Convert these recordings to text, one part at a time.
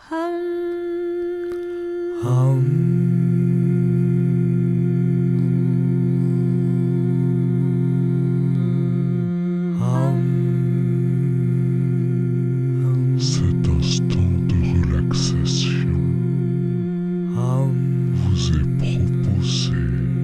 Cet instant de relaxation vous est proposé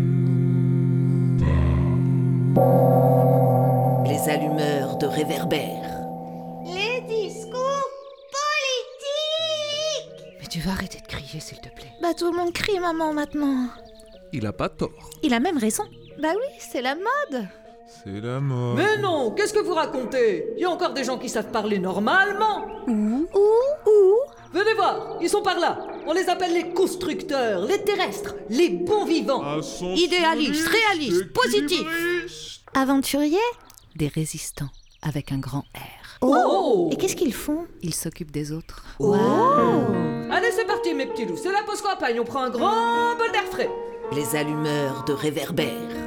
par Les allumeurs de réverbères. Les discours politiques. Mais tu vas arrêter de crier, s'il te plaît. Bah tout le monde crie maman maintenant. Il a pas tort. Il a même raison. Bah oui, c'est la mode. C'est la mode. Mais non, qu'est-ce que vous racontez? Il y a encore des gens qui savent parler normalement. Où Venez voir, ils sont par là. On les appelle les constructeurs, les terrestres, les bons vivants. Idéaliste, réaliste, positif. Aventurier. Des résistants, avec un grand R. Oh. Et qu'est-ce qu'ils font? Ils s'occupent des autres. Allez, c'est parti mes petits loups, c'est la pause campagne, on prend un grand bol d'air frais. Les allumeurs de réverbères.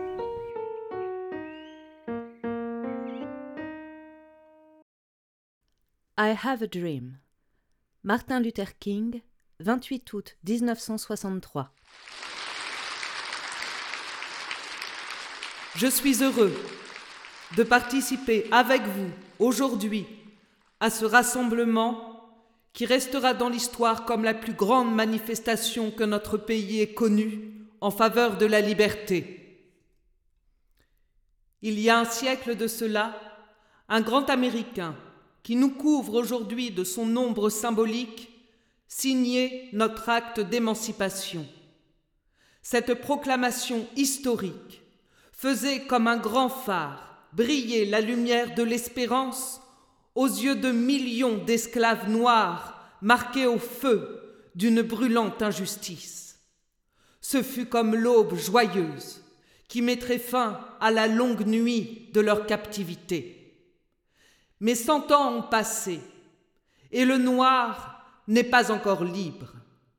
I Have a Dream. Martin Luther King, 28 août 1963. Je suis heureux de participer avec vous aujourd'hui à ce rassemblement qui restera dans l'histoire comme la plus grande manifestation que notre pays ait connue en faveur de la liberté. Il y a un siècle de cela, un grand Américain qui nous couvre aujourd'hui de son ombre symbolique signait notre acte d'émancipation. Cette proclamation historique faisait comme un grand phare briller la lumière de l'espérance aux yeux de millions d'esclaves noirs marqués au feu d'une brûlante injustice. Ce fut comme l'aube joyeuse qui mettrait fin à la longue nuit de leur captivité. Mais 100 ans ont passé et le noir n'est pas encore libre.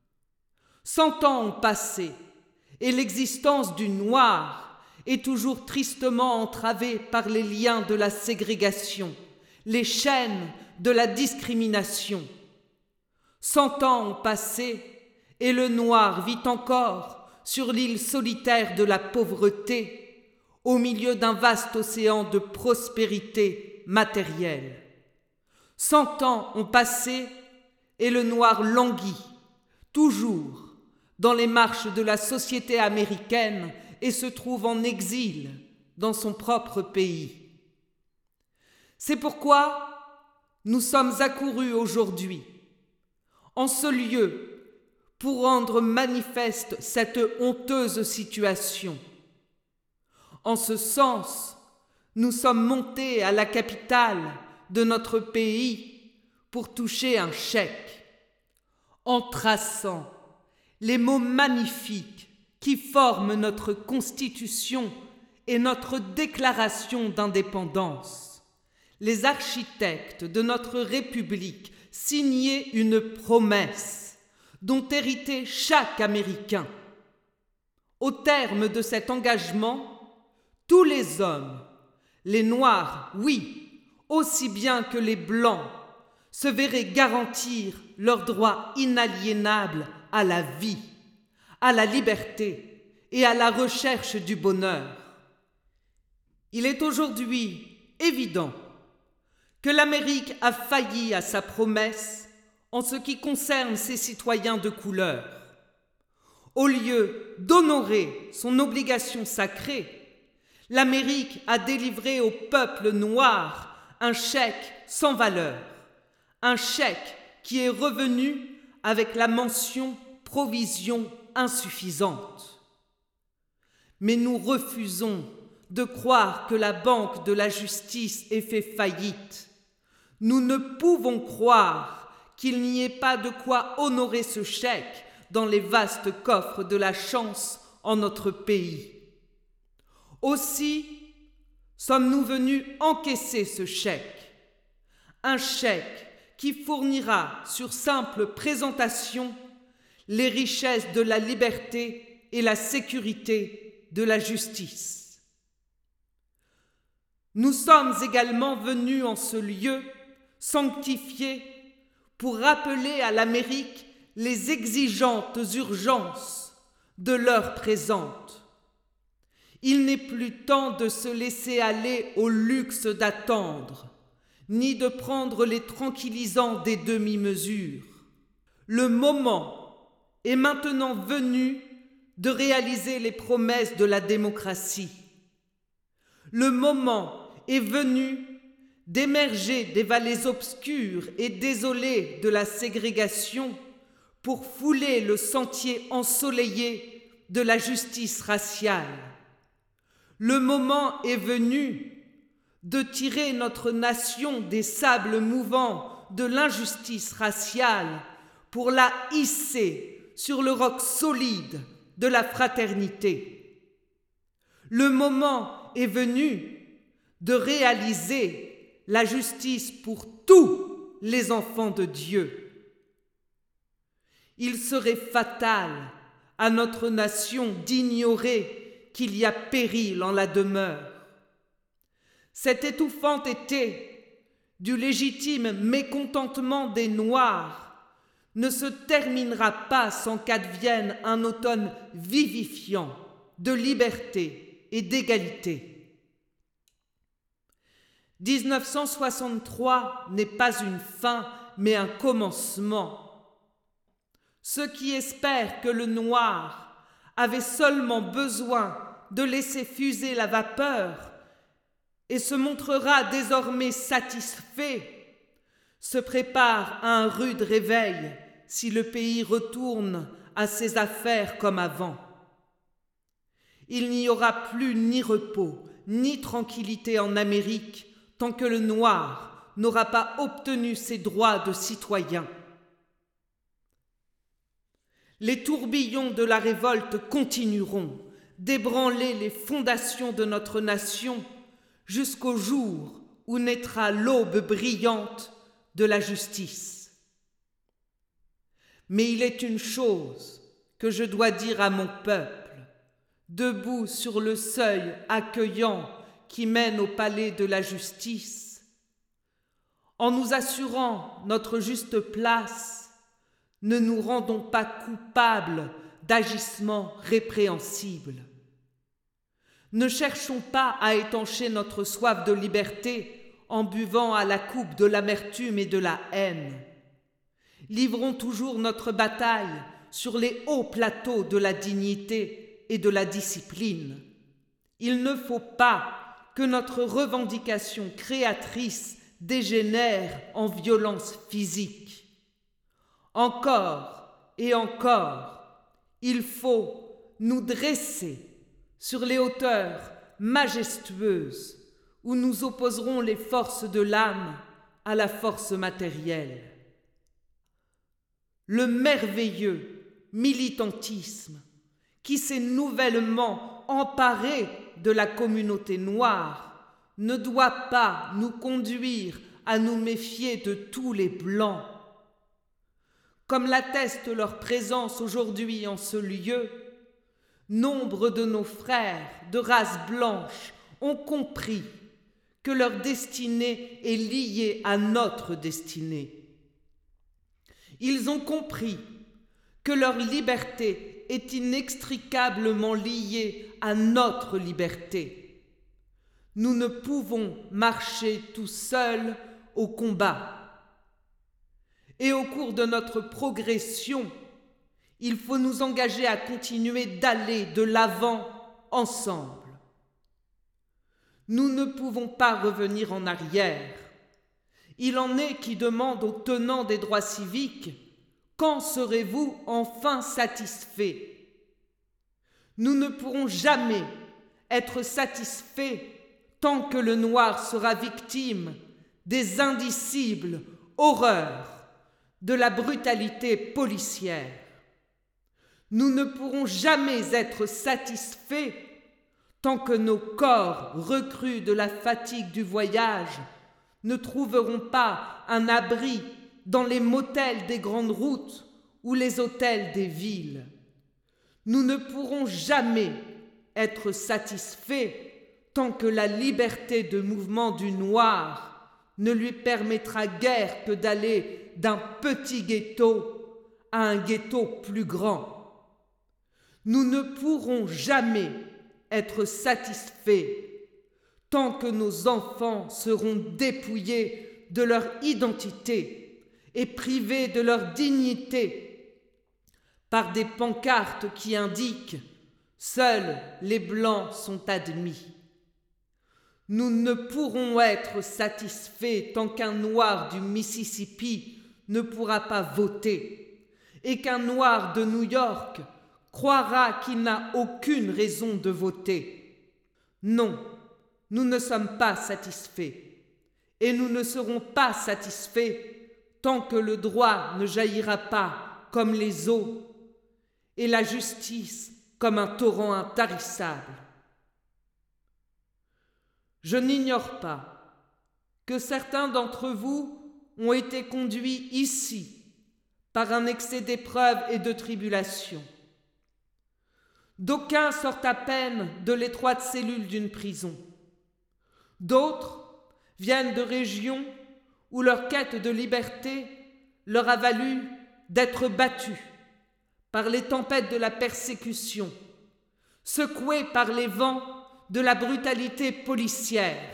100 ans ont passé et l'existence du noir est toujours tristement entravée par les liens de la ségrégation, les chaînes de la discrimination. 100 ans ont passé et le noir vit encore sur l'île solitaire de la pauvreté, au milieu d'un vaste océan de prospérité matérielle. 100 ans ont passé et le noir languit, toujours, dans les marches de la société américaine et se trouve en exil dans son propre pays. C'est pourquoi nous sommes accourus aujourd'hui, en ce lieu, pour rendre manifeste cette honteuse situation. En ce sens, nous sommes montés à la capitale de notre pays pour toucher un chèque, en traçant les mots magnifiques qui forment notre Constitution et notre déclaration d'indépendance. Les architectes de notre République signaient une promesse dont héritait chaque Américain. Au terme de cet engagement, tous les hommes, les Noirs, oui, aussi bien que les Blancs, se verraient garantir leur droit inaliénable à la vie, à la liberté et à la recherche du bonheur. Il est aujourd'hui évident que l'Amérique a failli à sa promesse en ce qui concerne ses citoyens de couleur. Au lieu d'honorer son obligation sacrée, l'Amérique a délivré au peuple noir un chèque sans valeur, un chèque qui est revenu avec la mention « provision insuffisante ». Mais nous refusons de croire que la banque de la justice ait fait faillite. Nous ne pouvons croire qu'il n'y ait pas de quoi honorer ce chèque dans les vastes coffres de la chance en notre pays. Aussi, sommes-nous venus encaisser ce chèque. Un chèque qui fournira, sur simple présentation, les richesses de la liberté et la sécurité de la justice. Nous sommes également venus en ce lieu sanctifié pour rappeler à l'Amérique les exigeantes urgences de l'heure présente. Il n'est plus temps de se laisser aller au luxe d'attendre, ni de prendre les tranquillisants des demi-mesures. Le moment est maintenant venu de réaliser les promesses de la démocratie. Le moment est venu d'émerger des vallées obscures et désolées de la ségrégation pour fouler le sentier ensoleillé de la justice raciale. Le moment est venu de tirer notre nation des sables mouvants de l'injustice raciale pour la hisser sur le roc solide de la fraternité. Le moment est venu de réaliser la justice pour tous les enfants de Dieu. Il serait fatal à notre nation d'ignorer qu'il y a péril en la demeure. Cet étouffant été du légitime mécontentement des Noirs ne se terminera pas sans qu'advienne un automne vivifiant de liberté et d'égalité. 1963 n'est pas une fin, mais un commencement. Ceux qui espèrent que le noir avait seulement besoin de laisser fuser la vapeur et se montrera désormais satisfait, se préparent à un rude réveil si le pays retourne à ses affaires comme avant. Il n'y aura plus ni repos, ni tranquillité en Amérique tant que le noir n'aura pas obtenu ses droits de citoyen. Les tourbillons de la révolte continueront d'ébranler les fondations de notre nation jusqu'au jour où naîtra l'aube brillante de la justice. Mais il est une chose que je dois dire à mon peuple, debout sur le seuil accueillant qui mène au palais de la justice. En nous assurant notre juste place, ne nous rendons pas coupables d'agissements répréhensibles. Ne cherchons pas à étancher notre soif de liberté en buvant à la coupe de l'amertume et de la haine. Livrons toujours notre bataille sur les hauts plateaux de la dignité et de la discipline. Il ne faut pas que notre revendication créatrice dégénère en violence physique. Encore et encore, il faut nous dresser sur les hauteurs majestueuses où nous opposerons les forces de l'âme à la force matérielle. Le merveilleux militantisme qui s'est nouvellement emparé de la communauté noire ne doit pas nous conduire à nous méfier de tous les blancs. Comme l'atteste leur présence aujourd'hui en ce lieu, nombre de nos frères de race blanche ont compris que leur destinée est liée à notre destinée. Ils ont compris que leur liberté est inextricablement liée à notre liberté. Nous ne pouvons marcher tout seuls au combat. Et au cours de notre progression, il faut nous engager à continuer d'aller de l'avant ensemble. Nous ne pouvons pas revenir en arrière. Il en est qui demandent aux tenants des droits civiques: quand serez-vous enfin satisfaits? Nous ne pourrons jamais être satisfaits tant que le noir sera victime des indicibles horreurs de la brutalité policière. Nous ne pourrons jamais être satisfaits tant que nos corps recrus de la fatigue du voyage ne trouveront pas un abri dans les motels des grandes routes ou les hôtels des villes. Nous ne pourrons jamais être satisfaits tant que la liberté de mouvement du noir ne lui permettra guère que d'aller d'un petit ghetto à un ghetto plus grand. Nous ne pourrons jamais être satisfaits tant que nos enfants seront dépouillés de leur identité et privés de leur dignité par des pancartes qui indiquent « Seuls les Blancs sont admis ». Nous ne pourrons être satisfaits tant qu'un Noir du Mississippi ne pourra pas voter et qu'un Noir de New York croira qu'il n'a aucune raison de voter. Non, nous ne sommes pas satisfaits et nous ne serons pas satisfaits tant que le droit ne jaillira pas comme les eaux et la justice comme un torrent intarissable. Je n'ignore pas que certains d'entre vous ont été conduits ici par un excès d'épreuves et de tribulations. D'aucuns sortent à peine de l'étroite cellule d'une prison. D'autres viennent de régions où leur quête de liberté leur a valu d'être battus par les tempêtes de la persécution, secoués par les vents de la brutalité policière.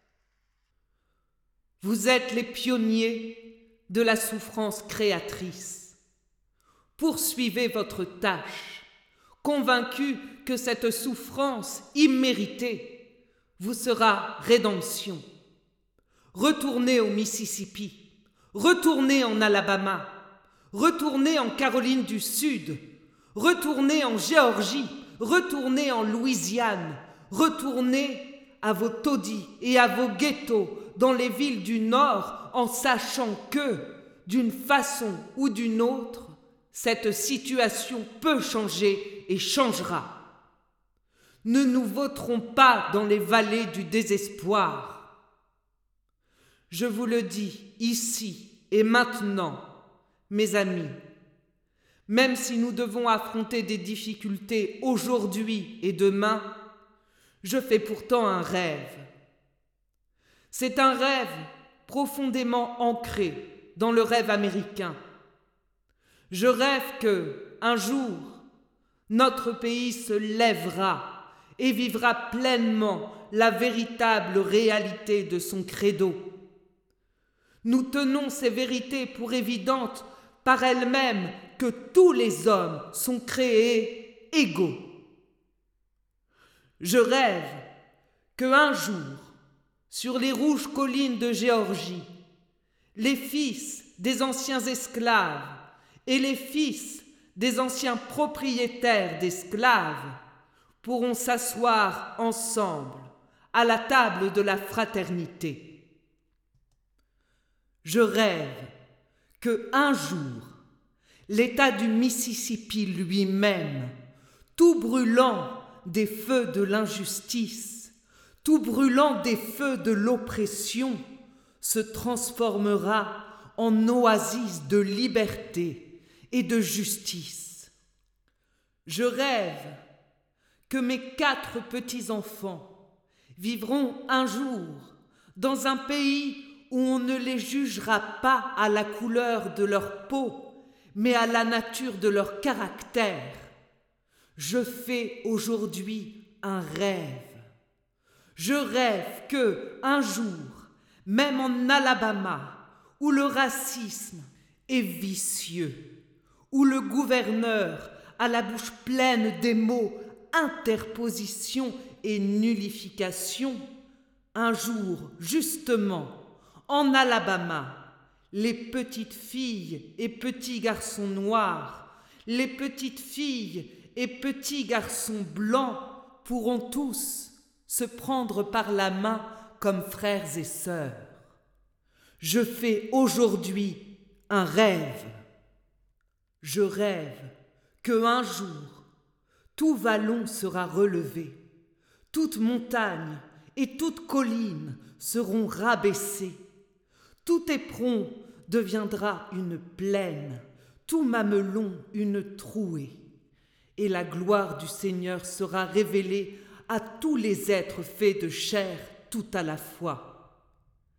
Vous êtes les pionniers de la souffrance créatrice. Poursuivez votre tâche, convaincus que cette souffrance imméritée vous sera rédemption. Retournez au Mississippi, retournez en Alabama, retournez en Caroline du Sud, retournez en Géorgie, retournez en Louisiane, retournez à vos taudis et à vos ghettos dans les villes du Nord en sachant que, d'une façon ou d'une autre, cette situation peut changer et changera. Ne nous vautrons pas dans les vallées du désespoir. Je vous le dis ici et maintenant, mes amis, même si nous devons affronter des difficultés aujourd'hui et demain, je fais pourtant un rêve. C'est un rêve profondément ancré dans le rêve américain. Je rêve que, un jour, notre pays se lèvera et vivra pleinement la véritable réalité de son credo. Nous tenons ces vérités pour évidentes par elles-mêmes que tous les hommes sont créés égaux. Je rêve qu'un jour, sur les rouges collines de Géorgie, les fils des anciens esclaves et les fils des anciens propriétaires d'esclaves pourront s'asseoir ensemble à la table de la fraternité. Je rêve que un jour, l'État du Mississippi lui-même, tout brûlant des feux de l'injustice, tout brûlant des feux de l'oppression, se transformera en oasis de liberté et de justice. Je rêve que mes 4 petits-enfants vivront un jour dans un pays où on ne les jugera pas à la couleur de leur peau, mais à la nature de leur caractère. Je fais aujourd'hui un rêve. Je rêve que, un jour, même en Alabama, où le racisme est vicieux, où le gouverneur a la bouche pleine des mots interposition et nullification, un jour, justement, en Alabama, les petites filles et petits garçons noirs, les petites filles et petits garçons blancs pourront tous se prendre par la main comme frères et sœurs. Je fais aujourd'hui un rêve. Je rêve que un jour, tout vallon sera relevé, toute montagne et toute colline seront rabaissées, tout éperon deviendra une plaine, tout mamelon une trouée, et la gloire du Seigneur sera révélée à tous les êtres faits de chair tout à la fois.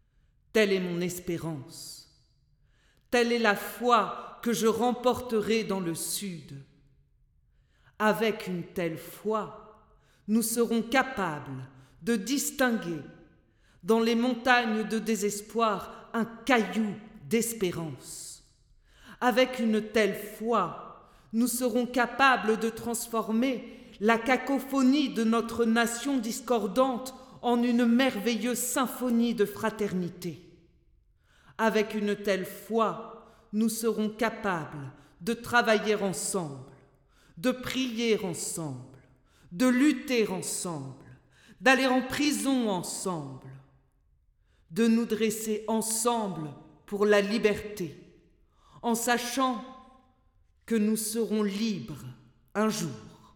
Telle est mon espérance. Telle est la foi que je remporterai dans le Sud. Avec une telle foi, nous serons capables de distinguer dans les montagnes de désespoir un caillou d'espérance. Avec une telle foi, nous serons capables de transformer la cacophonie de notre nation discordante en une merveilleuse symphonie de fraternité. Avec une telle foi, nous serons capables de travailler ensemble, de prier ensemble, de lutter ensemble, d'aller en prison ensemble, de nous dresser ensemble pour la liberté, en sachant que nous serons libres un jour.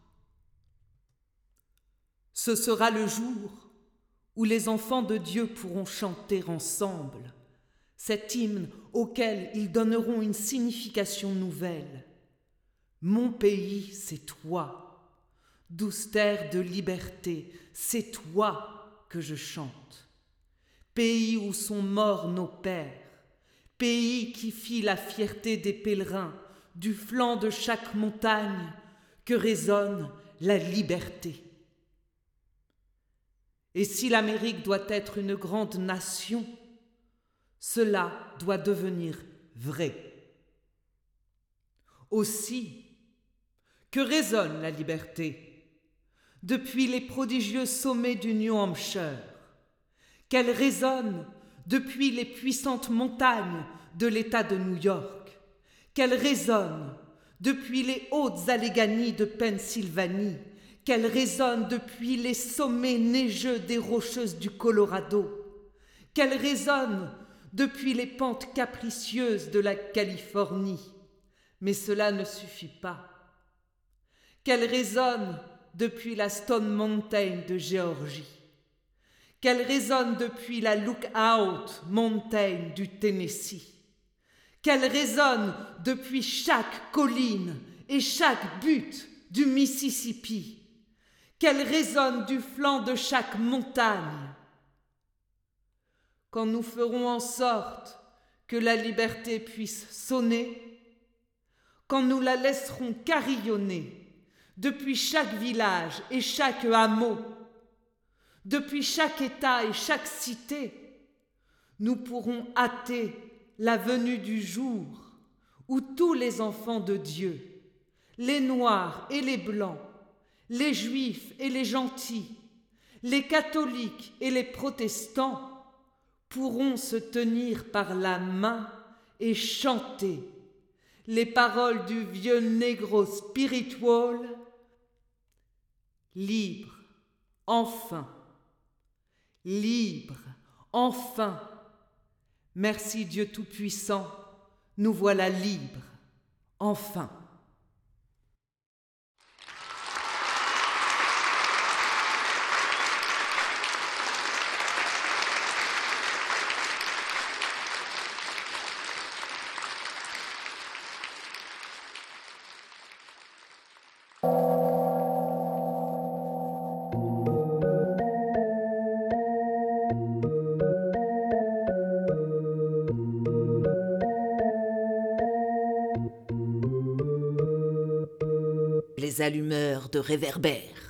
Ce sera le jour où les enfants de Dieu pourront chanter ensemble cet hymne auquel ils donneront une signification nouvelle. Mon pays, c'est toi, douce terre de liberté, c'est toi que je chante. Pays où sont morts nos pères, pays qui fit la fierté des pèlerins, du flanc de chaque montagne que résonne la liberté. Et si l'Amérique doit être une grande nation, cela doit devenir vrai. Aussi, que résonne la liberté depuis les prodigieux sommets du New Hampshire, qu'elle résonne depuis les puissantes montagnes de l'État de New York, qu'elle résonne depuis les hautes Alleghanies de Pennsylvanie, qu'elle résonne depuis les sommets neigeux des Rocheuses du Colorado, qu'elle résonne depuis les pentes capricieuses de la Californie. Mais cela ne suffit pas. Qu'elle résonne depuis la Stone Mountain de Géorgie, qu'elle résonne depuis la Lookout Mountain du Tennessee, qu'elle résonne depuis chaque colline et chaque butte du Mississippi, qu'elle résonne du flanc de chaque montagne. Quand nous ferons en sorte que la liberté puisse sonner, quand nous la laisserons carillonner depuis chaque village et chaque hameau, depuis chaque État et chaque cité, nous pourrons hâter la venue du jour où tous les enfants de Dieu, les noirs et les blancs, les juifs et les gentils, les catholiques et les protestants pourront se tenir par la main et chanter les paroles du vieux négro spiritual: libre, enfin, libre, enfin. Merci Dieu Tout-Puissant, nous voilà libres, enfin. Les allumeurs de réverbères.